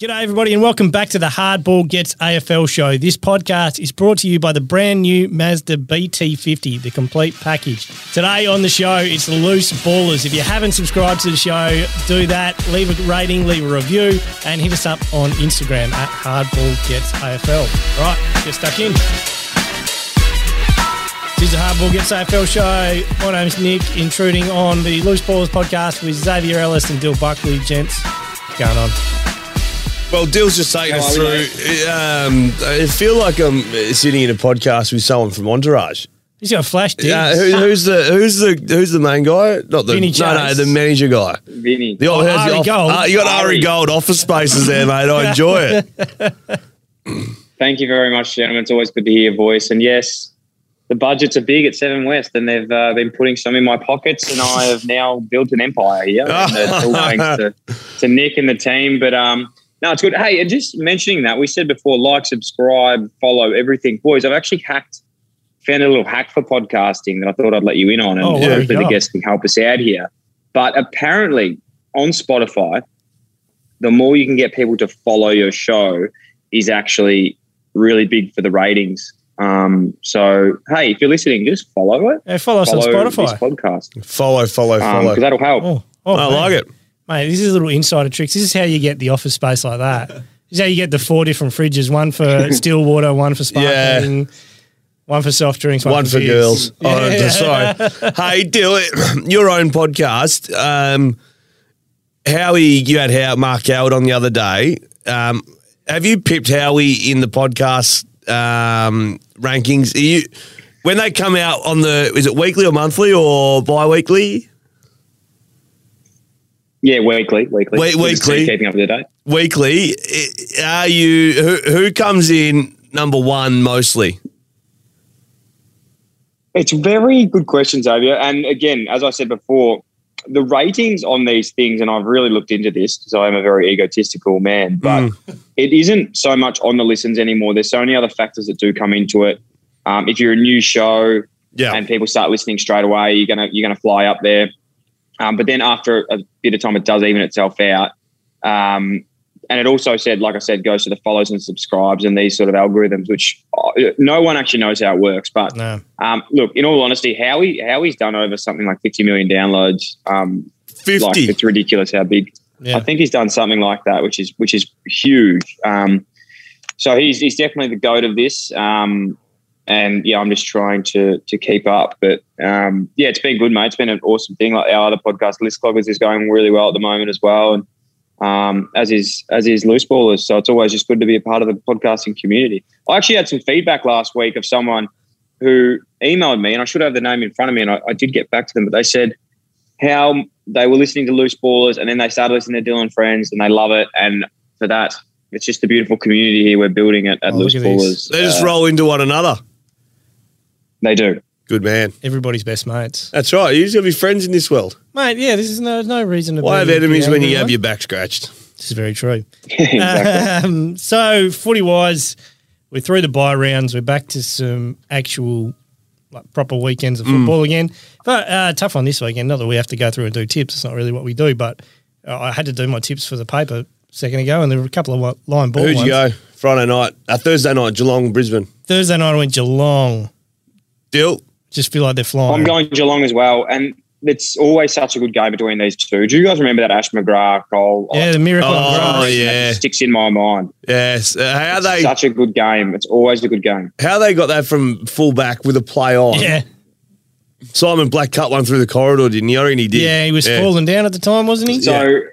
G'day everybody and welcome back to the Hardball Gets AFL show. This podcast is brought to you by the brand new Mazda BT50, the complete package. Today on the show, it's the Loose Ballers. If you haven't subscribed to the show, do that. Leave a rating, leave a review, and hit us up on Instagram at Hardball Gets AFL. Right, get stuck in. This is the Hardball Gets AFL show. My name's Nick, intruding on the Loose Ballers podcast with Xavier Ellis and Dill Buckley. Gents, what's going on? Well, Dill's just taking us through. I feel like I'm sitting in a podcast with someone from Entourage. He's got a flash, dude. Who's the main guy? Not the Vinny Chase. the manager guy. Vinny. Ari Gold. You got Ari Gold office spaces there, mate. I enjoy it. Thank you very much, gentlemen. It's always good to hear your voice. And yes, the budgets are big at Seven West, and they've been putting some in my pockets, and I have now built an empire here. And it's all thanks to Nick and the team. But no, it's good. Hey, and just mentioning that, we said before, like, subscribe, follow, everything. Boys, I've actually found a little hack for podcasting that I thought I'd let you in on, and hopefully the guests can help us out here. But apparently on Spotify, the more you can get people to follow your show is actually really big for the ratings. So, hey, if you're listening, just follow it. Yeah, follow us on Spotify. This podcast. Follow. Because that'll help. I like it. Mate, this is little insider tricks. This is how you get the office space like that. This is how you get the 4 different fridges, one for still water, one for sparkling, one for soft drinks, one for girls. Yeah. Sorry. Hey, Dill, your own podcast. Howie, you had Mark Howard on the other day. Have you pipped Howie in the podcast rankings? When they come out is it weekly or monthly or bi-weekly? Yeah, weekly. Weekly. Keeping up to date. Weekly. Are you who comes in number one mostly? It's very good question, Xavier. And again, as I said before, the ratings on these things, and I've really looked into this because I am a very egotistical man, but it isn't so much on the listens anymore. There's so many other factors that do come into it. If you're a new show and people start listening straight away, you're gonna fly up there. But then after a bit of time, it does even itself out. And it also said, like I said, goes to the follows and subscribes and these sort of algorithms, which no one actually knows how it works. But look, in all honesty, Howie's done over something like 50 million downloads. 50? Like, it's ridiculous how big. Yeah. I think he's done something like that, which is huge. So he's definitely the GOAT of this. And I'm just trying to keep up. But it's been good, mate. It's been an awesome thing. Like our other podcast, List Cloggers, is going really well at the moment as well. And as is Loose Ballers. So it's always just good to be a part of the podcasting community. I actually had some feedback last week of someone who emailed me, and I should have the name in front of me, and I did get back to them, but they said how they were listening to Loose Ballers and then they started listening to Dylan Friends and they love it. And for that, it's just a beautiful community here we're building at Loose Ballers. They just roll into one another. They do. Good man. Everybody's best mates. That's right. You just got to be friends in this world. Mate, yeah, this is no reason to Why have enemies when you have your back scratched? This is very true. Exactly. So, footy-wise, we're through the bye rounds. We're back to some actual proper weekends of football again. But tough on this weekend. Not that we have to go through and do tips. It's not really what we do. But I had to do my tips for the paper a second ago, and there were a couple of line ball ones. Who'd you go? Thursday night, Geelong, Brisbane. Thursday night I went Geelong. Dill? Just feel like they're flying. I'm going Geelong as well, and it's always such a good game between these two. Do you guys remember that Ash McGrath goal? Yeah, the miracle. Oh, yeah. That sticks in my mind. Yes. Such a good game. It's always a good game. How they got that from fullback with a play on? Yeah. Simon Black cut one through the corridor, didn't he? I reckon he did. Yeah, he was falling down at the time, wasn't he? So,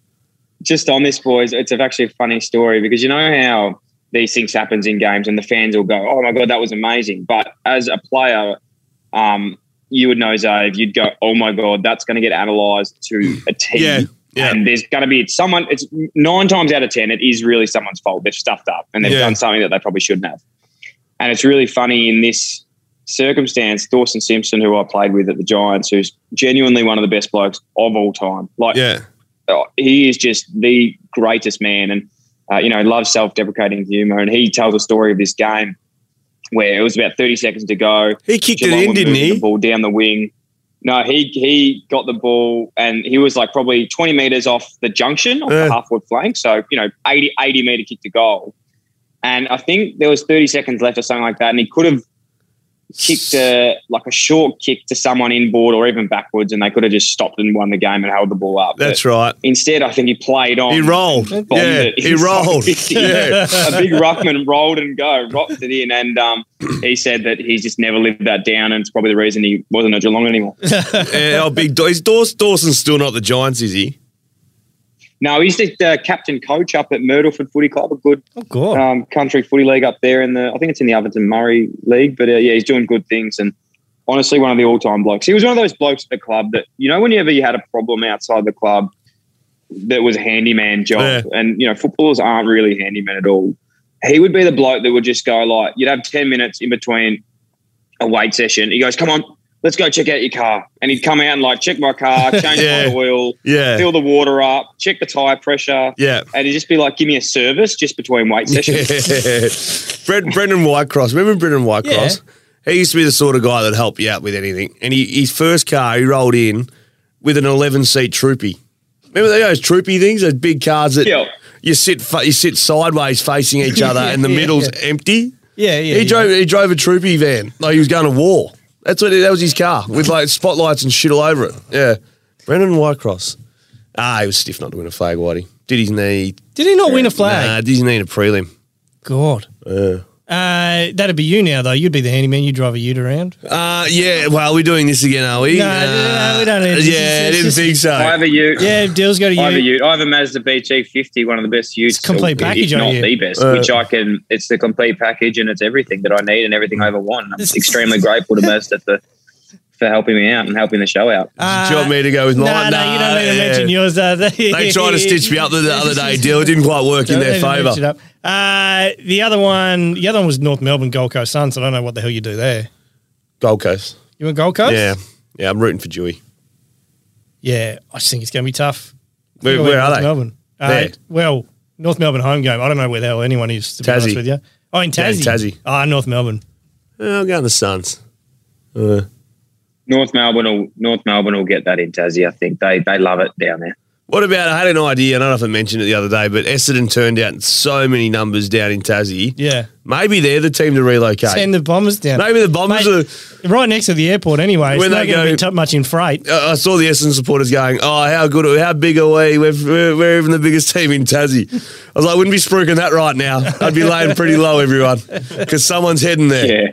just on this, boys, it's actually a funny story because you know how these things happens in games and the fans will go, oh, my God, that was amazing. But as a player, you would know, Zave, you'd go, oh, my God, that's going to get analysed to a T. Yeah. And there's going to be someone, it's 9 times out of 10, it is really someone's fault. They've stuffed up and they've done something that they probably shouldn't have. And it's really funny in this circumstance, Dawson Simpson, who I played with at the Giants, who's genuinely one of the best blokes of all time. He is just the greatest man and, loves self-deprecating humour. And he tells a story of this game where it was about 30 seconds to go. He kicked it in, didn't he? The ball down the wing. No, he got the ball and he was like probably 20 metres off the junction, off the half-forward flank. So, 80-metre kick to goal. And I think there was 30 seconds left or something like that, and he could have kicked a short kick to someone inboard or even backwards, and they could have just stopped and won the game and held the ball up. That's right. Instead, I think he played on. He rolled. Yeah, he rolled. Yeah. A big ruckman rolled and rocked it in, and he said that he's just never lived that down, and it's probably the reason he wasn't at Geelong anymore. Is Dawson's still not the Giants, is he? No, he's the captain coach up at Myrtleford Footy Club, a good country footy league up there I think it's in the Overton Murray League. But he's doing good things, and honestly, one of the all-time blokes. He was one of those blokes at the club that, whenever you had a problem outside the club, that was a handyman job, and footballers aren't really handymen at all. He would be the bloke that would just go like, you'd have 10 minutes in between a weight session. He goes, "Come on, let's go check out your car." And he'd come out and like check my car, change my oil, fill the water up, check the tyre pressure. Yeah. And he'd just be like, give me a service just between weight sessions. Brendan Whitecross. Remember Brendan Whitecross? Yeah. He used to be the sort of guy that'd help you out with anything. And his first car, he rolled in with an 11-seat troopy. Remember those troopy things, those big cars that you sit sideways facing each other and the middle's empty? Yeah. He drove a troopy van like he was going to war. That was his car with like spotlights and shit all over it. Yeah. Brendan Whitecross. He was stiff not to win a flag, Whitey. Did his knee. Did he not win a flag? Nah, did his knee in a prelim. God. That'd be you now, though. You'd be the handyman. You'd drive a ute around. Well, we're doing this again, are we? No, we don't need to. I didn't think so. I have a ute. Yeah, Dill's got a ute. I have a ute. I have a Mazda BT50, one of the best utes. It's a complete package, if not the best, which it's the complete package and it's everything that I need and everything I ever want. I'm extremely grateful to Mazda for helping me out and helping the show out. Do you want me to go with mine? No, you don't need to mention yours. They tried to stitch me up the other day, Dill. It didn't quite work in their favour. The other one was North Melbourne Gold Coast Suns. I don't know what the hell you do there. Gold Coast. You went Gold Coast? Yeah, I'm rooting for Dewey. Yeah, I just think it's going to be tough. Where are they? Melbourne. Well, North Melbourne home game. I don't know where the hell anyone is, to be honest with you. Oh, in Tassie? Yeah, in Tassie. North Melbourne. I'll go on the Suns. North Melbourne will get that in Tassie, I think. They love it down there. What about, I had an idea, I don't know if I mentioned it the other day, but Essendon turned out so many numbers down in Tassie. Yeah. Maybe they're the team to relocate. Send the Bombers down. Maybe the Bombers are... Right next to the airport anyway. When they go too much in freight. I saw the Essendon supporters going, how big are we? We're even the biggest team in Tassie. I was like, I wouldn't be spruiking that right now. I'd be laying pretty low, everyone, because someone's heading there.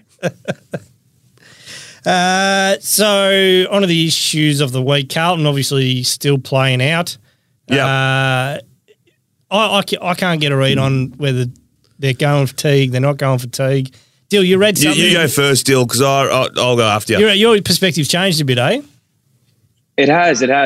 Yeah. So, on to the issues of the week. Carlton obviously still playing out. Yeah. I can't get a read on whether they're going for Teague, they're not going for Teague. Dill, you read something. You go first, Dill, because I'll go after you. Your perspective's changed a bit, eh? It has. It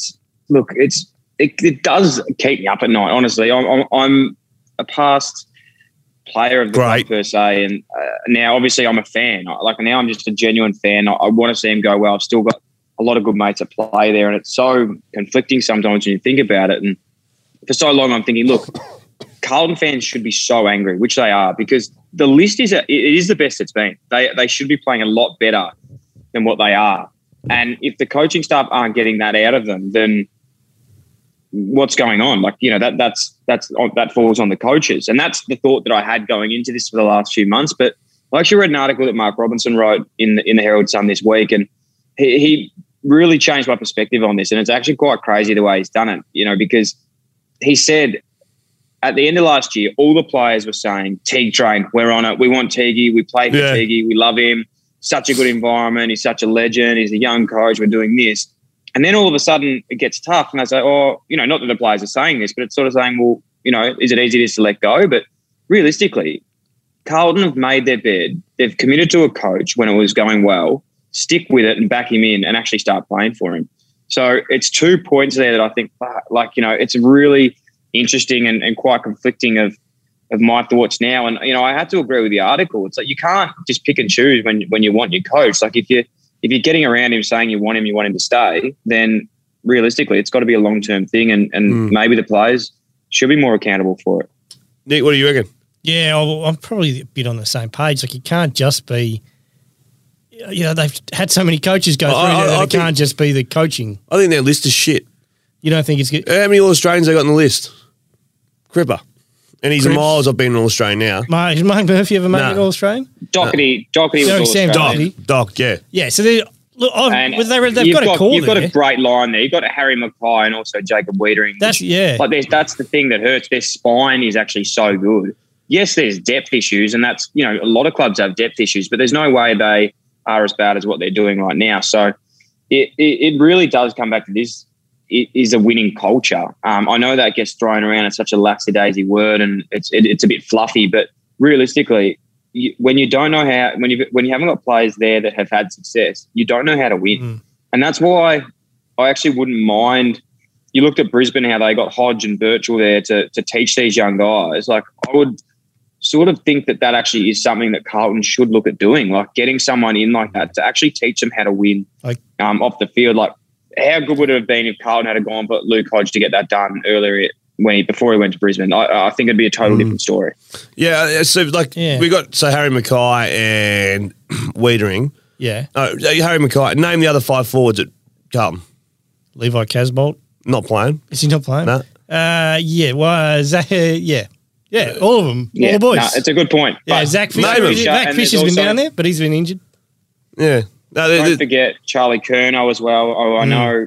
does keep me up at night. Honestly, I'm a past player of the club per se, and now obviously I'm a fan. Now I'm just a genuine fan. I want to see him go well. I've still got a lot of good mates that play there, and it's so conflicting sometimes when you think about it. And for so long, I'm thinking, look, Carlton fans should be so angry, which they are, because the list is the best it's been. They should be playing a lot better than what they are. And if the coaching staff aren't getting that out of them, then what's going on? That falls on the coaches. And that's the thought that I had going into this for the last few months. But I actually read an article that Mark Robinson wrote in the Herald Sun this week, and he really changed my perspective on this. And it's actually quite crazy the way he's done it, because he said at the end of last year, all the players were saying, Teague train, we're on it. We want Teague. We play for Teague. We love him. Such a good environment. He's such a legend. He's a young coach. We're doing this. And then all of a sudden it gets tough. And I say, not that the players are saying this, but it's sort of saying, well, is it easy just to let go? But realistically, Carlton have made their bed. They've committed to a coach when it was going well. Stick with it and back him in and actually start playing for him. So it's 2 points there that I think, it's really interesting and quite conflicting of my thoughts now. And, I had to agree with the article. It's like you can't just pick and choose when you want your coach. Like if you're getting around him saying you want him to stay, then realistically it's got to be a long-term thing and maybe the players should be more accountable for it. Nick, what do you reckon? Yeah, I'm probably a bit on the same page. Like you can't just be they've had so many coaches go through that it can't just be the coaching. I think their list is shit. You don't think it's good? How many All-Australians they got on the list? Cripper. And he's miles I've been an All-Australian now. Has Mark Murphy ever made an All-Australian? Doherty was Sam Australian. Doc, yeah. Yeah, so they've got a call You've got a great line there. You've got Harry Mackay and also Jacob Wiedering. That's the thing that hurts. Their spine is actually so good. Yes, there's depth issues, and that's, a lot of clubs have depth issues, but there's no way they are as bad as what they're doing right now. So it really does come back to this. It is a winning culture. I know that gets thrown around as such a lackadaisy word, and it's a bit fluffy, but realistically, when you don't know how, when you haven't got players there that have had success, you don't know how to win. And that's why I actually wouldn't mind. You looked at Brisbane, how they got Hodge and Birchall there to teach these young guys. Like, I would sort of think that actually is something that Carlton should look at doing, like getting someone in like that to actually teach them how to win off the field. Like, how good would it have been if Carlton had gone for Luke Hodge to get that done earlier before he went to Brisbane? I think it'd be a total different story. Yeah, so we got Harry Mackay and Wiedering. Yeah. Harry Mackay. Name the other 5 forwards at Carlton. Levi Casbolt. Not playing. Is he not playing? No. Yeah. Well, yeah, all of them. All the boys. No, it's a good point. Yeah, Zach Fisher's been down there, but he's been injured. Yeah. No, don't forget Charlie Curnow as well. I know,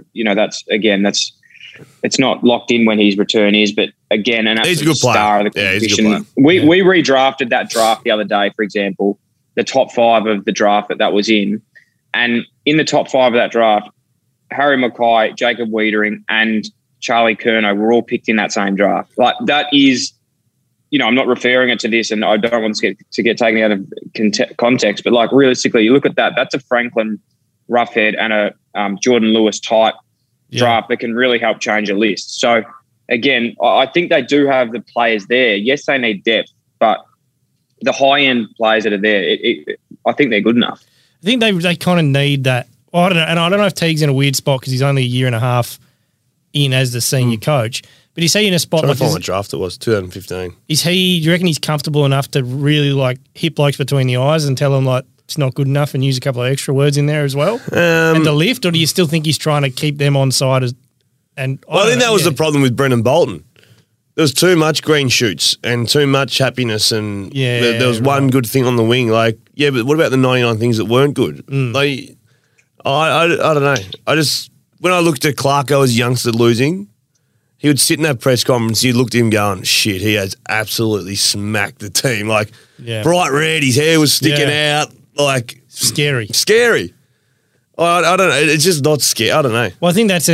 it's not locked in when his return is, but again, an absolute star of the competition. Yeah, he's a good player. We redrafted that draft the other day, for example, the top 5 of the draft that was in. And in the top 5 of that draft, Harry Mackay, Jacob Wiedering, and Charlie Curnow were all picked in that same draft. Like, that is, I'm not referring it to this, and I don't want to get taken out of context, but like, realistically, you look at that, that's a Franklin Roughhead and a Jordan Lewis type draft that can really help change a list. So again, I think they do have the players there. Yes, they need depth, but the high-end players that are there, I think they're good enough. I think they kind of need that. Well, I don't know, and I don't know if Teague's in a weird spot because he's only a year and a half in as the senior coach. But is he in a spot like what draft it was, 2015. Do you reckon he's comfortable enough to really like hit blokes between the eyes and tell them like it's not good enough and use a couple of extra words in there as well? And to lift, or do you still think he's trying to keep them on side? I think that was the problem with Brendan Bolton. There was too much green shoots and too much happiness, and there was one good thing on the wing. Like, yeah, but what about the 99 things that weren't good? Like, I don't know. When I looked at Clarko as a youngster losing, he would sit in that press conference, you looked at him going, shit, he has absolutely smacked the team. Like, bright red, his hair was sticking out. Like, Scary. I don't know. It's just not scary. I don't know. Well, I think that's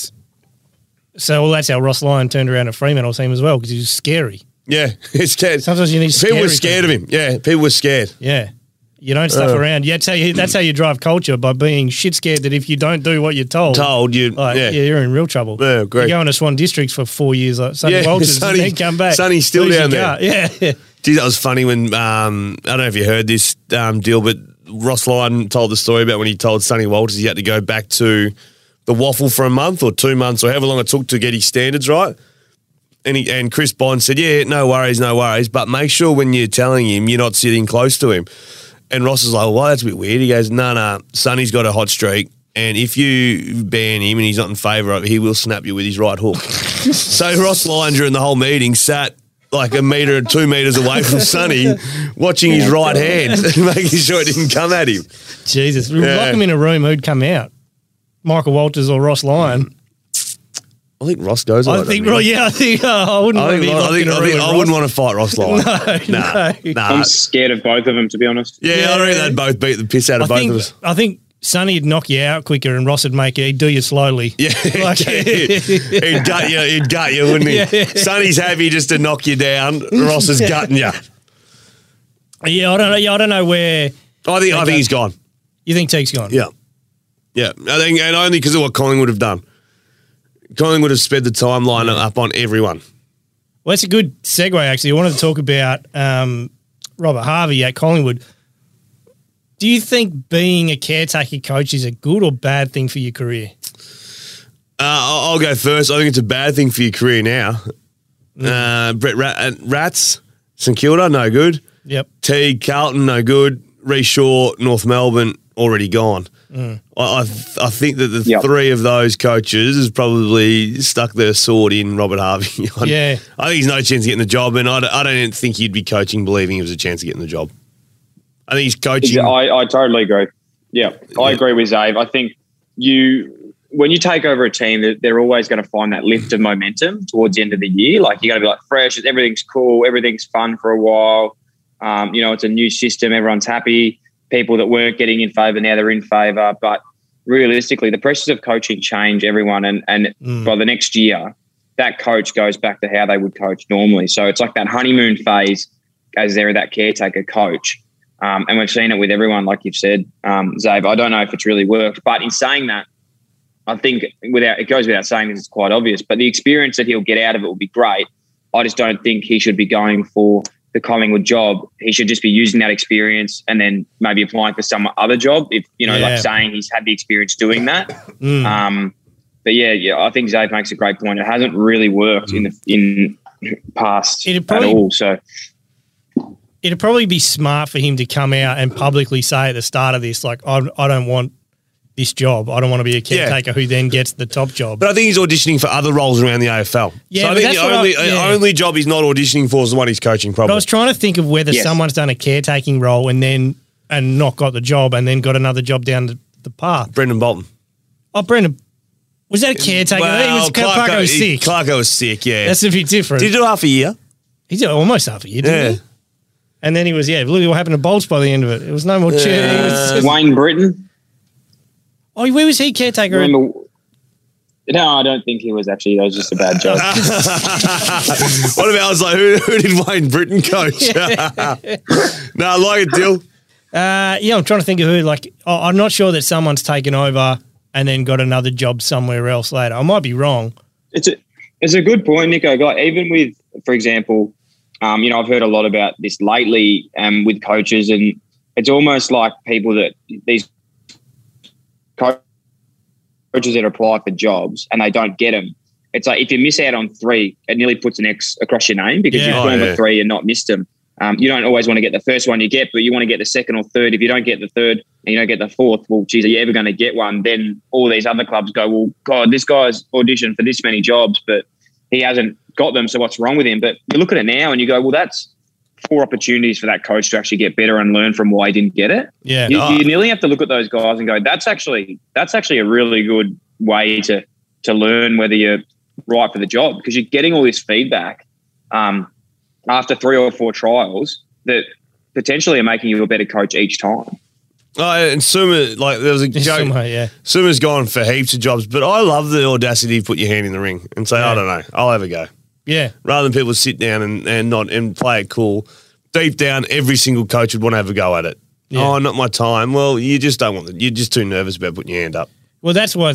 how Ross Lyon turned around at Fremantle team as well, because he was scary. Yeah, it's scared. Sometimes you need people were scared of him. Yeah, people were scared. Yeah. You don't stuff around. Yeah, that's how you drive culture, by being shit scared that if you don't do what you're told, you're in real trouble. Yeah, great. You're going to Swan Districts for 4 years, like Sonny Walters, and then come back. Sonny's still down there. Yeah. Gee, that was funny when, I don't know if you heard this deal, but Ross Lyon told the story about when he told Sonny Walters he had to go back to the waffle for a month or 2 months or however long it took to get his standards right. And Chris Bond said, yeah, no worries, but make sure when you're telling him you're not sitting close to him. And Ross is like, well, that's a bit weird. He goes, no, Sonny's got a hot streak, and if you ban him and he's not in favour of it, he will snap you with his right hook. So Ross Lyon during the whole meeting sat like 1 metre or 2 metres away from Sonny, watching his right hand and making sure it didn't come at him. Jesus. We lock him in a room, who'd come out? Michael Walters or Ross Lyon? I think Ross goes. I wouldn't want to fight Ross Lyon. No. I'm scared of both of them, to be honest. Yeah, I reckon they'd both beat the piss out of both of us. I think Sonny would knock you out quicker, and Ross would he'd do you slowly. Yeah, he'd gut you, wouldn't he? Yeah. Sonny's happy just to knock you down. Ross is gutting you. Yeah, I don't know where. I think he's gone. You think Teague's gone? Yeah. I think, and only because of what Collingwood have done. Collingwood have sped the timeline up on everyone. Well, that's a good segue, actually. I wanted to talk about Robert Harvey at Collingwood. Do you think being a caretaker coach is a good or bad thing for your career? I'll go first. I think it's a bad thing for your career now. Brett Rats, St Kilda, no good. Yep. Teague, Carlton, no good. Rhys Shaw, North Melbourne, already gone. I think that the three of those coaches has probably stuck their sword in Robert Harvey. I think he's no chance of getting the job, and I don't think he'd be coaching believing he was a chance of getting the job. I think he's coaching. I totally agree. Yeah, I agree with Zave. I think when you take over a team, they're always going to find that lift of momentum towards the end of the year. Like, you're going to be like fresh, everything's cool, everything's fun for a while. It's a new system, everyone's happy. People that weren't getting in favour, now they're in favour. But realistically, the pressures of coaching change everyone. And by the next year, that coach goes back to how they would coach normally. So it's like that honeymoon phase as they're that caretaker coach. And we've seen it with everyone, like you've said, Zabe. I don't know if it's really worked. But in saying that, I think it goes without saying this, it's quite obvious. But the experience that he'll get out of it will be great. I just don't think he should be going for the Collingwood job. He should just be using that experience and then maybe applying for some other job, if like saying he's had the experience doing that. But I think Zabe makes a great point. It hasn't really worked in past at all. So it'd probably be smart for him to come out and publicly say at the start of this, like, I don't want this job. I don't want to be a caretaker who then gets the top job. But I think he's auditioning for other roles around the AFL. Yeah, so I think the only job he's not auditioning for is the one he's coaching, probably. But I was trying to think of whether someone's done a caretaking role and not got the job and then got another job down the path. Brendan Bolton. Oh, Brendan. Was that a caretaker? Well, he was Clarko was sick. Clarko was sick, yeah. That's a bit different. Did he do half a year? He did almost half a year, didn't he? And then he was, look at what happened to Bolts by the end of it. It was no more Wayne Britton. Oh, where was he caretaker? No, I don't think he was actually. That was just a bad job. What about, I was like, who did Wayne Britton coach? No, I like it, Dill. I'm trying to think of who. Like, I'm not sure that someone's taken over and then got another job somewhere else later. I might be wrong. It's a good point, Nico. Like, even with, for example, I've heard a lot about this lately with coaches, and it's almost like people that these coaches that apply for jobs and they don't get them. It's like, if you miss out on 3, it nearly puts an X across your name because you've gone for 3 and not missed them. You don't always want to get the first one you get, but you want to get the second or third. If you don't get the third and you don't get the fourth, well, geez, are you ever going to get one? Then all these other clubs go, well, God, this guy's auditioned for this many jobs, but he hasn't got them, so what's wrong with him? But you look at it now and you go, well, that's 4 opportunities for that coach to actually get better and learn from why he didn't get it. Yeah, you nearly have to look at those guys and go, that's actually a really good way to learn whether you're right for the job, because you're getting all this feedback after 3 or 4 trials that potentially are making you a better coach each time. Oh, and Suma, like, there was a joke. Suma's gone for heaps of jobs, but I love the audacity to put your hand in the ring and say, I don't know, I'll have a go. Yeah. Rather than people sit down and play it cool. Deep down, every single coach would want to have a go at it. Yeah. Oh, not my time. Well, you just don't want it. You're just too nervous about putting your hand up. Well, that's why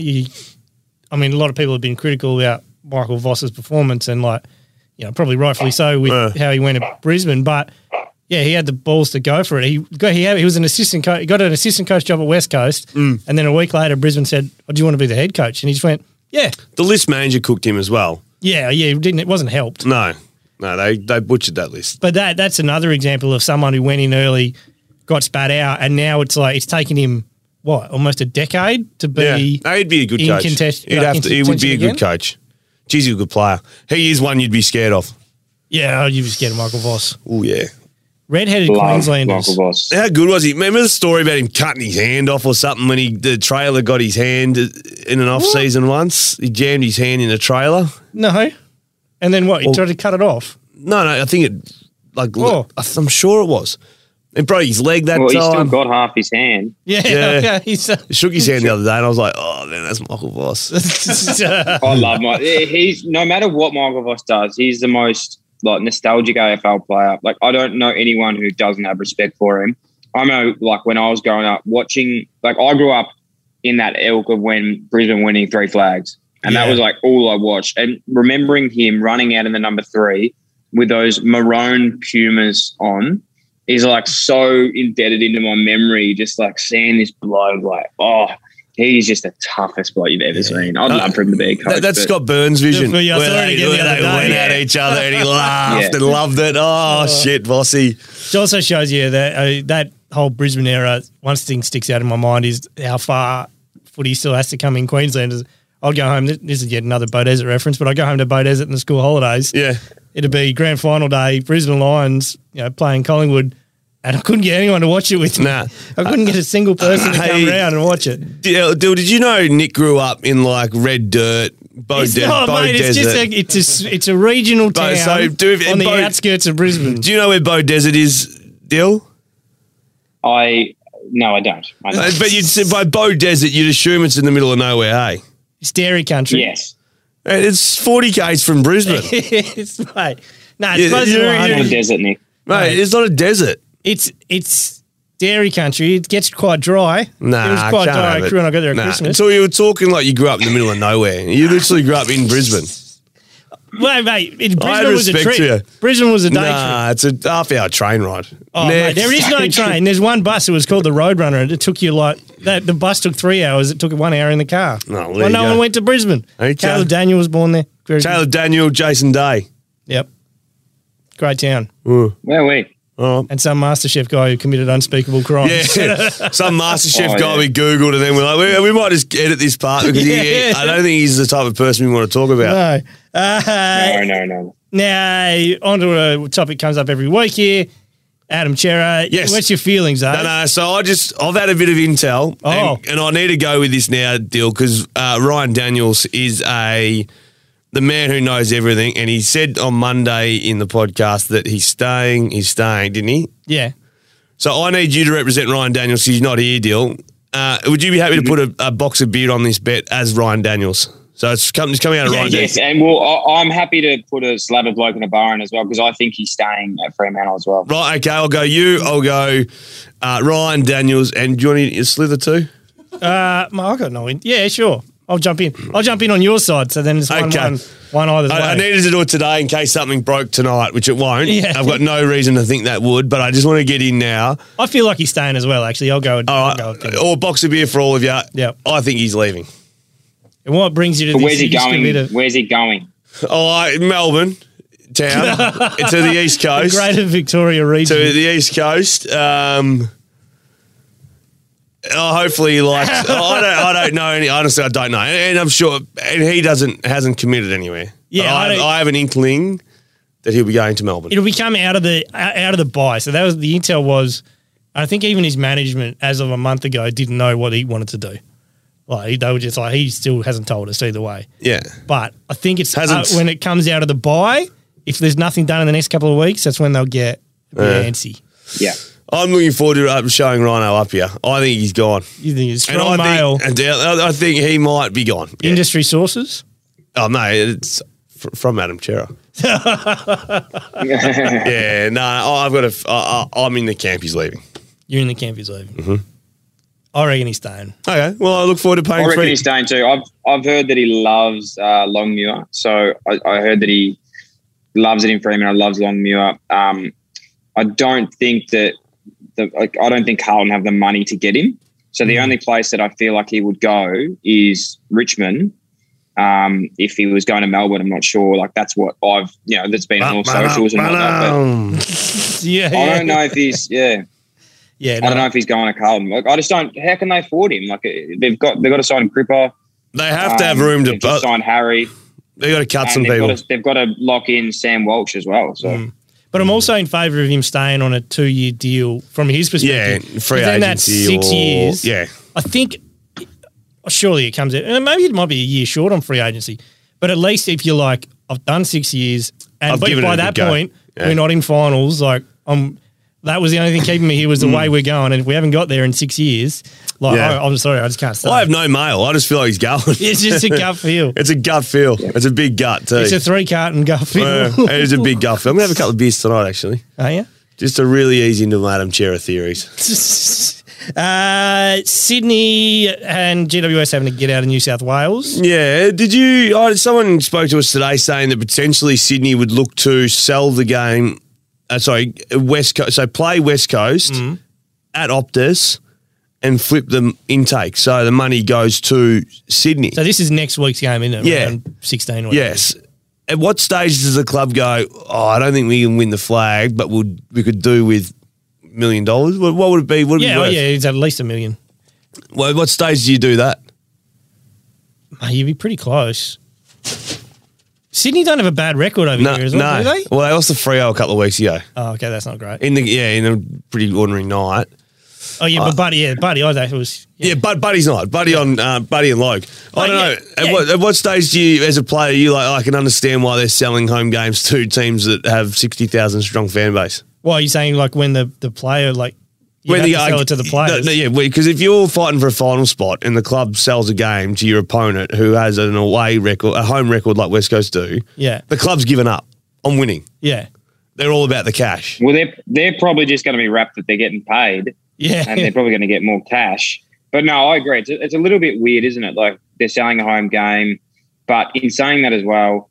a lot of people have been critical about Michael Voss's performance, and, like, probably rightfully so with how he went at Brisbane. But yeah, he had the balls to go for it. He was an assistant coach. He got an assistant coach job at West Coast, and then a week later, Brisbane said, "Oh, do you want to be the head coach?" And he just went, "Yeah." The list manager cooked him as well. Yeah, it wasn't helped. No, they butchered that list. But that's another example of someone who went in early, got spat out, and now it's like it's taken him almost a decade to be. Yeah, no, he'd be a good coach. He would be a good coach. Geez, he's a good player. He is one you'd be scared of. Yeah, you'd be scared of Michael Voss. Oh, yeah. Red-headed Queenslanders. Michael Voss. How good was he? Remember the story about him cutting his hand off or something when the trailer got his hand in an off-season once? He jammed his hand in a trailer. No. And then what? He tried to cut it off? No, I think I'm sure it was. And broke his leg that time. Well, he still got half his hand. Yeah. He shook his hand the other day, and I was like, oh, man, that's Michael Voss. I love he's no matter what Michael Voss does, he's the most nostalgic AFL player. Like, I don't know anyone who doesn't have respect for him. I know, like, when I was growing up watching, like, I grew up in that ilk of when Brisbane winning 3 flags. And that was, like, all I watched. And remembering him running out in the number 3 with those maroon Pumas on is, like, so embedded into my memory, just, like, seeing this bloke, like, oh, he's just the toughest bloke you've ever seen. I'd love for him to be a coach. That's Scott Burns' vision. Where they went at each other and he laughed and loved it. Oh, shit, Vossy. It also shows you that whole Brisbane era, one thing sticks out in my mind is how far footy still has to come in Queensland. I'll go home. This is yet another Beaudesert reference, but I go home to Beaudesert in the school holidays. Yeah. It'd be grand final day, Brisbane Lions, playing Collingwood, and I couldn't get anyone to watch it with me. Nah. I couldn't get a single person to come around and watch it. Did you know Nick grew up in like red dirt, Beaudesert? It's a regional town on the outskirts of Brisbane. Do you know where Beaudesert is, Dill? No, I don't. But you'd say by Beaudesert, you'd assume it's in the middle of nowhere, hey? It's dairy country. Yes. It's 40 k's from Brisbane. It's supposed to be 100. It's not a desert, Nick. Mate, it's not a desert. It's dairy country. It gets quite dry. Nah, it was quite dry when I got there at Christmas. So you were talking like you grew up in the middle of nowhere. You literally grew up in Brisbane. Well, mate, Brisbane was a trip. Brisbane was a day trip. Nah, it's a half-hour train ride. Oh, mate, there is no train. There's one bus. It was called the Roadrunner, and it took you the bus took 3 hours. It took 1 hour in the car. No one went to Brisbane. Okay. Taylor Daniel was born there. Taylor Daniel, Jason Day. Yep. Great town. Where are we? Oh. And some MasterChef guy who committed unspeakable crimes. Yeah, some MasterChef guy we Googled, and then we're like, we might just edit this part because I don't think he's the type of person we want to talk about. No. No. Now, onto a topic comes up every week here. Adam Cerra, yes. What's your feelings, eh? No, so I've had a bit of intel, and I need to go with this now, Dill, because Ryan Daniels is the man who knows everything, and he said on Monday in the podcast that he's staying, didn't he? Yeah. So I need you to represent Ryan Daniels because he's not here, Dill. Would you be happy to put a box of beer on this bet as Ryan Daniels? So it's coming out of Ryan Daniels. Yes, and I'm happy to put a slab of bloke in a bar in as well because I think he's staying at Fremantle as well. Right, okay, I'll go you, I'll go Ryan Daniels, and do you want to slither too? I got no in. Yeah, sure. I'll jump in. I'll jump in on your side, so then it's one either way. I needed to do it today in case something broke tonight, which it won't. Yeah. I've got no reason to think that would, but I just want to get in now. I feel like he's staying as well, actually. I'll go. Or a box of beer for all of you. Yeah. I think he's leaving. And what brings you to this? Where's he going? Where's he going? Melbourne town. To the East Coast. The Greater Victoria region. To the East Coast. Hopefully he likes. I don't know any. Honestly, I don't know, and I'm sure. And he hasn't committed anywhere. Yeah, I have an inkling that he'll be going to Melbourne. It'll become out of the bye. So that was the intel was. I think even his management, as of a month ago, didn't know what he wanted to do. Like they were just like he still hasn't told us either way. Yeah, but I think it's when it comes out of the bye. If there's nothing done in the next couple of weeks, that's when they'll get antsy. Yeah. I'm looking forward to showing Rhino up here. I think he's gone. You think he's strong male? I think he might be gone. Yeah. Industry sources? Oh, mate, it's from Adam Cerra. Yeah, no, I'm in the camp he's leaving. You're in the camp he's leaving? Mm-hmm. I reckon he's staying. Okay, well, I look forward to paying. I reckon he's staying too. I've heard that he loves Longmuir, so I heard that he loves it in Fremantle, loves Longmuir. I don't think that I don't think Carlton have the money to get him. So the only place that I feel like he would go is Richmond. If he was going to Melbourne, I'm not sure. Like that's what that's been on all socials and whatnot. But I don't know if he's I don't know if he's going to Carlton. Like I just don't. How can they afford him? Like they've got to sign Cripper. They have to have room to sign Harry. They've got to cut some people. They've got to lock in Sam Walsh as well. So. But I'm also in favour of him staying on a 2-year deal from his perspective. Yeah, free agency. That's 6 years. Yeah. I think surely it comes out. And maybe it might be a year short on free agency. But at least if you're like, I've done 6 years, and by that point, we're not in finals, like that was the only thing keeping me here was the way we're going. And if we haven't got there in 6 years, I'm sorry, I just can't stay. I have no mail. I just feel like he's going. It's just a gut feel. It's a gut feel. It's a big gut too. It's a 3-carton gut feel. It is a big gut feel. I'm going to have a couple of beers tonight, actually. Are you? Just to really ease into Adam Cerra theories. Sydney and GWS having to get out of New South Wales. Yeah. Did you? Someone spoke to us today saying that potentially Sydney would look to sell the game. West Coast. So play West Coast at Optus and flip the intake. So the money goes to Sydney. So this is next week's game, isn't it? Yeah. Around 16 or yes. At what stage does the club go, I don't think we can win the flag, but we could do with million. What would it be? What would it be worth? It's at least $1 million. Well, what stage do you do that? Mate, you'd be pretty close. Sydney don't have a bad record over here as well, do they? Well, they lost to Freo a couple of weeks ago. Oh, okay, that's not great. In a pretty ordinary night. Oh yeah, but Buddy, I thought it was. But Buddy's not. Buddy and Logue. I don't know. At what stage do you, as a player, I can understand why they're selling home games to teams that have 60,000 strong fan base. Why are you saying like when the player you have to sell it to the players? Because if you're fighting for a final spot and the club sells a game to your opponent who has an away record, a home record like West Coast do, the club's given up on winning. Yeah, they're all about the cash. Well, they're probably just going to be wrapped that they're getting paid. Yeah, and they're probably going to get more cash. But no, I agree. It's a little bit weird, isn't it? Like they're selling a home game, but in saying that as well,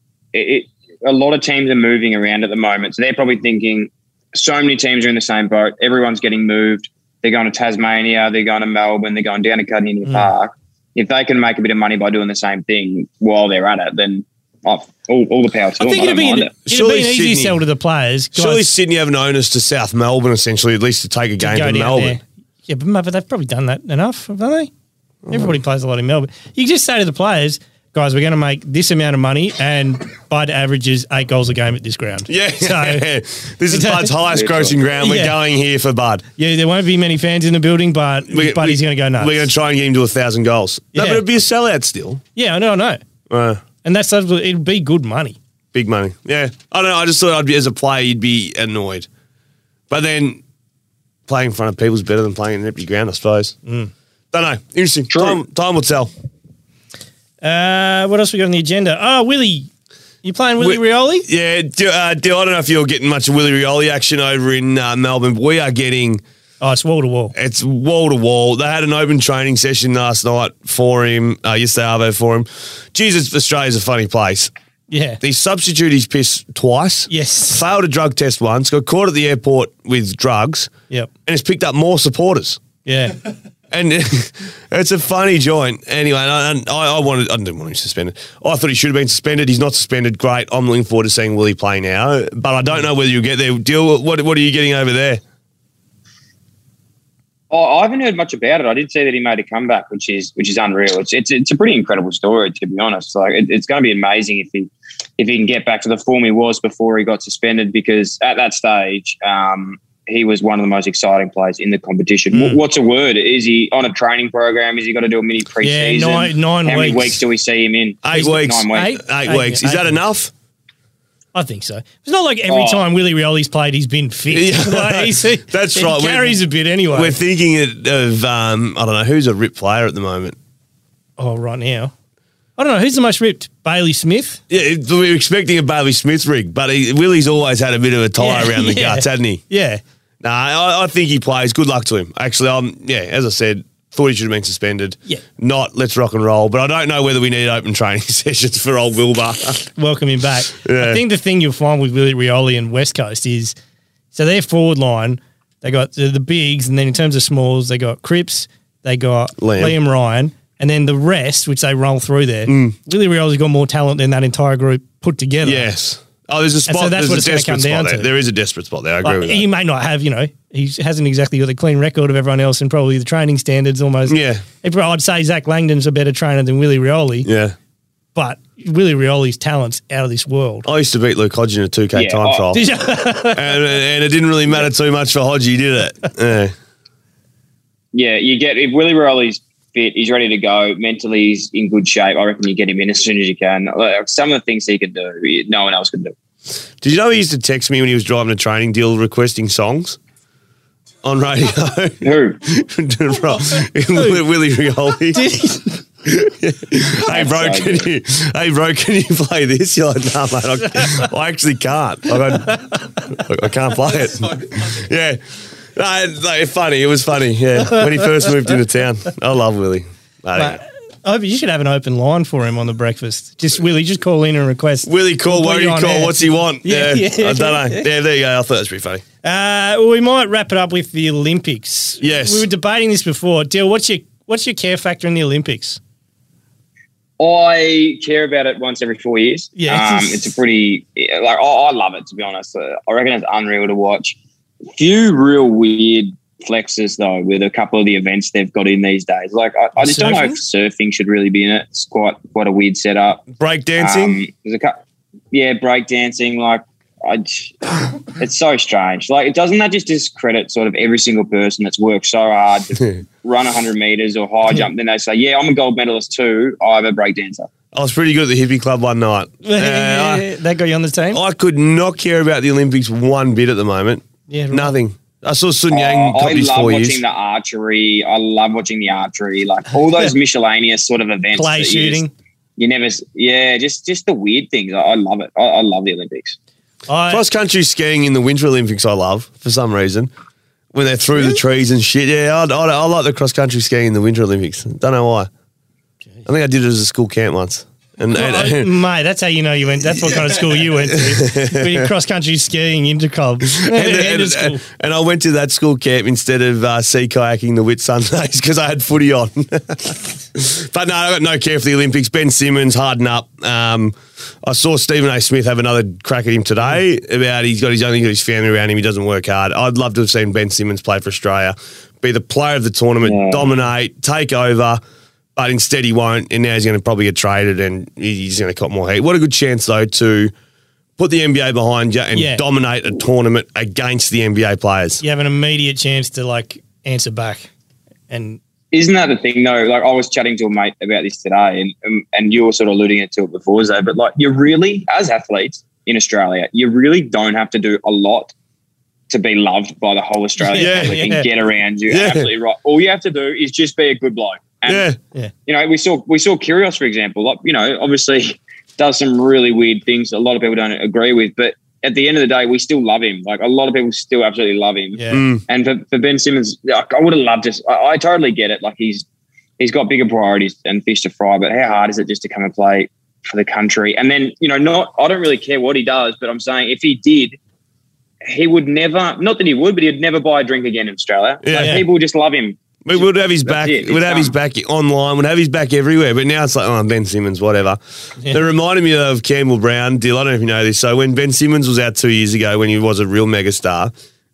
a lot of teams are moving around at the moment. So they're probably thinking so many teams are in the same boat. Everyone's getting moved. They're going to Tasmania. They're going to Melbourne. They're going down to Kardinia Park. If they can make a bit of money by doing the same thing while they're at it, then all the power to them. I think it'd be an easy sell to the players. Guys, surely Sydney have an onus to South Melbourne, essentially, at least to take a game from Melbourne. There. Yeah, but they've probably done that enough, haven't they? Everybody plays a lot in Melbourne. You just say to the players, guys, we're going to make this amount of money and Bud averages 8 goals a game at this ground. Yeah. So, this is Bud's highest grossing ground. We're going here for Bud. Yeah, there won't be many fans in the building, but Buddy's going to go nuts. We're going to try and get him to 1,000 goals. No, but it'd be a sellout still. Yeah, I know. And it'd be good money. Big money. Yeah. I don't know. I just thought as a player, you'd be annoyed. But then playing in front of people is better than playing in an empty ground, I suppose. Don't know. Interesting. Time will tell. What else we got on the agenda? Oh, Willie. You playing Willie Rioli? Yeah. I don't know if you're getting much Willie Rioli action over in Melbourne, but we are getting... Oh, it's wall to wall. It's wall to wall. They had an open training session last night for him, yesterday Arvo for him. Jesus, Australia's a funny place. Yeah. He substituted his piss twice. Yes. Failed a drug test once, got caught at the airport with drugs. Yep. And has picked up more supporters. Yeah. And it's a funny joint. Anyway, I didn't want him suspended. I thought he should have been suspended. He's not suspended. Great. I'm looking forward to seeing Willie play now. But I don't know whether you'll get there. What are you getting over there? Oh, I haven't heard much about it. I did see that he made a comeback, which is unreal. It's a pretty incredible story, to be honest. Like it's going to be amazing if he can get back to the form he was before he got suspended. Because at that stage, he was one of the most exciting players in the competition. What's a word? Is he on a training program? Is he got to do a mini preseason? Yeah, 9 weeks. How many weeks do we see him in? 8 weeks. 9 weeks. 8 weeks. Is that enough? I think so. It's not like every time Willie Rioli's played, he's been fit. Yeah, that's right. He carries a bit anyway. We're thinking of, I don't know, who's a ripped player at the moment? Oh, right now. I don't know. Who's the most ripped? Bailey Smith? Yeah, we were expecting a Bailey Smith rig, but Willie's always had a bit of a tie around the guts, hasn't he? Yeah. Nah, I think he plays. Good luck to him. Actually, as I said, thought he should have been suspended. Yeah. Not let's rock and roll. But I don't know whether we need open training sessions for old Wilbur. Welcome him back. Yeah. I think the thing you'll find with Willie Rioli and West Coast is, so their forward line, they got the bigs, and then in terms of smalls, they got Cripps, they got Liam Ryan, and then the rest, which they roll through there. Willie Rioli's got more talent than that entire group put together. Yes. Oh, there's a spot. So that's what it's going to come down to. There is a desperate spot there. I agree with that. He may not have, he hasn't exactly got the clean record of everyone else, and probably the training standards almost. Yeah. I'd say Zach Langdon's a better trainer than Willie Rioli. Yeah. But Willie Rioli's talent's out of this world. I used to beat Luke Hodge in a 2K time trial. Did you? and it didn't really matter too much for Hodgie, did it? Yeah, if Willie Rioli's fit, he's ready to go. Mentally, he's in good shape. I reckon you get him in as soon as you can. Some of the things he could do, no one else could do. Did you know he used to text me when he was driving a training deal requesting songs on radio? Who? Willie Rioli. Did he? Hey bro, can you play this? You're like, no, mate, I actually can't. I can't play it. Yeah. No, it's funny. It was funny, yeah. When he first moved into town. I love Willie. You should have an open line for him on the breakfast. Willie, just call in and request. Willie, call. What do you call? What's he want? Yeah. I don't know. Yeah, there you go. I thought that was pretty funny. Well, we might wrap it up with the Olympics. Yes. We were debating this before. Dill, what's your care factor in the Olympics? I care about it once every 4 years. Yeah. It's a pretty, I love it, to be honest. I reckon it's unreal to watch. few real weird flexes though with a couple of the events they've got in these days. Like I just don't know if surfing should really be in it. It's quite a weird setup. Breakdancing? Breakdancing. Like it's so strange. Like doesn't that just discredit sort of every single person that's worked so hard to run 100 meters or high jump? Then they say, yeah, I'm a gold medalist too. I'm a breakdancer. I was pretty good at the hippie club one night. That got you on the team? I could not care about the Olympics one bit at the moment. Yeah, right. Nothing. I saw Sun Yang cop his 4 years. I love watching the archery. I love watching the archery. Like all those miscellaneous sort of events. Play shooting. Just the weird things. I love it. I love the Olympics. Cross-country skiing in the Winter Olympics I love for some reason. When they're through the trees and shit. Yeah, I like the cross-country skiing in the Winter Olympics. Don't know why. Jeez. I think I did it as a school camp once. Mate, that's how you know you went. That's what kind of school you went to. When you cross-country skiing, intercob. And I went to that school camp instead of sea kayaking the Whitsundays because I had footy on. But no, I got no care for the Olympics. Ben Simmons, harden up. I saw Stephen A. Smith have another crack at him today about he's got his family around him. He doesn't work hard. I'd love to have seen Ben Simmons play for Australia, be the player of the tournament, dominate, take over. But instead he won't, and now he's going to probably get traded and he's going to cop more heat. What a good chance, though, to put the NBA behind you and dominate a tournament against the NBA players. You have an immediate chance to, like, answer back. And isn't that the thing, though? Like, I was chatting to a mate about this today, and you were sort of alluding to it before, Zay, but, like, you really, as athletes in Australia, you really don't have to do a lot to be loved by the whole Australian public and get around you. Absolutely right. All you have to do is just be a good bloke. And, you know, we saw Kyrgios, for example, like, you know, obviously does some really weird things a lot of people don't agree with, but at the end of the day, we still love him. Like a lot of people still absolutely love him. Yeah. And for Ben Simmons, I would have loved to. I totally get it. Like he's got bigger priorities and fish to fry, but how hard is it just to come and play for the country? And then, you know, I don't really care what he does, but I'm saying if he did, he would never, not that he would, but he'd never buy a drink again in Australia. People just love him. We would have his back. We'd have his back online. We'd have his back everywhere. But now it's like, oh, Ben Simmons, whatever. Yeah. It reminded me of Campbell Brown. Dill, I don't know if you know this. So when Ben Simmons was out 2 years ago, when he was a real megastar,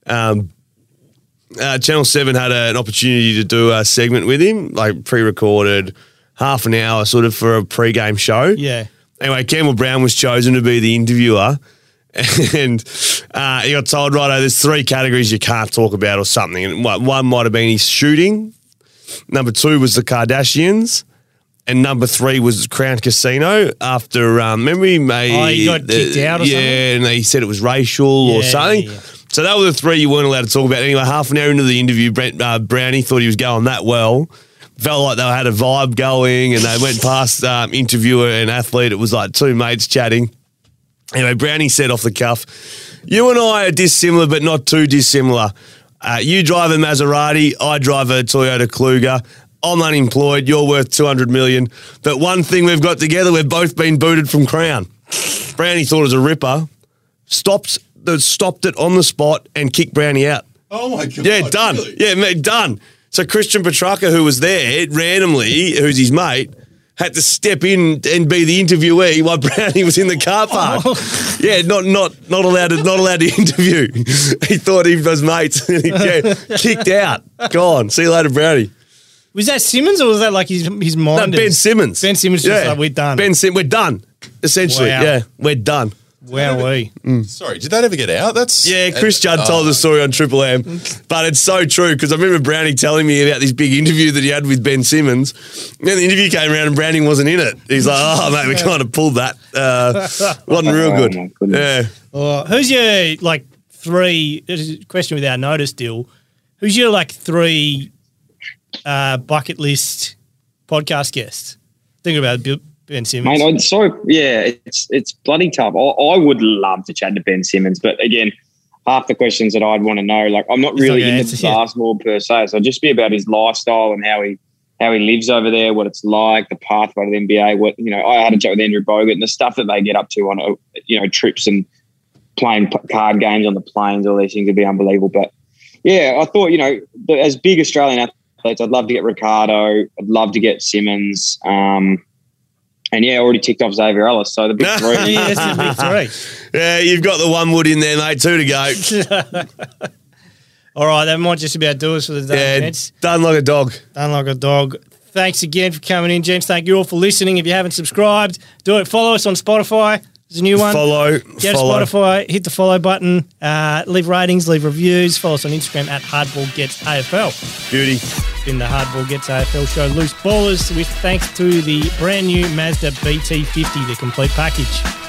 Channel 7 had an opportunity to do a segment with him, like pre-recorded, half an hour sort of for a pre-game show. Yeah. Anyway, Campbell Brown was chosen to be the interviewer. And he got told, right, there's 3 categories you can't talk about or something. And one might have been his shooting. Number 2 was the Kardashians. And number 3 was Crown Casino after, remember he made... he got kicked out or something? Yeah, and they said it was racial or something. Yeah. So that were the 3 you weren't allowed to talk about. Anyway, half an hour into the interview, Brownie thought he was going that well. Felt like they had a vibe going and they went past interviewer and athlete. It was like 2 mates chatting. Anyway, Brownie said off the cuff, you and I are dissimilar, but not too dissimilar. You drive a Maserati, I drive a Toyota Kluger. I'm unemployed, you're worth $200 million. But one thing we've got together, we've both been booted from Crown. Brownie thought it was a ripper, stopped it on the spot and kicked Brownie out. Oh, my God. Yeah, done. Really? Yeah, done. So Christian Petrarca, who was there randomly, who's his mate, had to step in and be the interviewee while Brownie was in the car park. Oh. Yeah, not allowed to interview. He thought he was mates. Kicked out. Gone. See you later, Brownie. Was that Simmons or was that like his mind? No, Ben Simmons. Ben Simmons just like, we're done. We're done. Essentially, we're done. Wowee. Sorry, did that ever get out? Chris Judd told the story on Triple M, but it's so true because I remember Brownie telling me about this big interview that he had with Ben Simmons. And then the interview came around and Brownie wasn't in it. He's like, oh, mate, we kind of pulled that. Wasn't real good. Yeah. Who's your, like, 3, question without notice, Dill, who's your, like, 3 bucket list podcast guests? Think about it, Ben Simmons. Mate, it's bloody tough. I would love to chat to Ben Simmons, but again, half the questions that I'd want to know, like I'm not really into basketball per se, so it'd just be about his lifestyle and how he lives over there, what it's like, the pathway to the NBA. I had a chat with Andrew Bogut and the stuff that they get up to on trips and playing card games on the planes. All these things would be unbelievable. But yeah, I thought as big Australian athletes, I'd love to get Ricardo. I'd love to get Simmons. And already ticked off Xavier Ellis, so the big 3. That's the big 3. Yeah, you've got the one wood in there, mate. 2 to go. All right, that might just about do us for the day, gents. Done like a dog. Done like a dog. Thanks again for coming in, gents. Thank you all for listening. If you haven't subscribed, do it. Follow us on Spotify. There's a new one. Follow. Get Spotify. Hit the follow button. Leave ratings. Leave reviews. Follow us on Instagram at HardballGetsAFL. Beauty. In the Hardball Gets AFL show, Loose Ballers, with thanks to the brand new Mazda BT50, the complete package.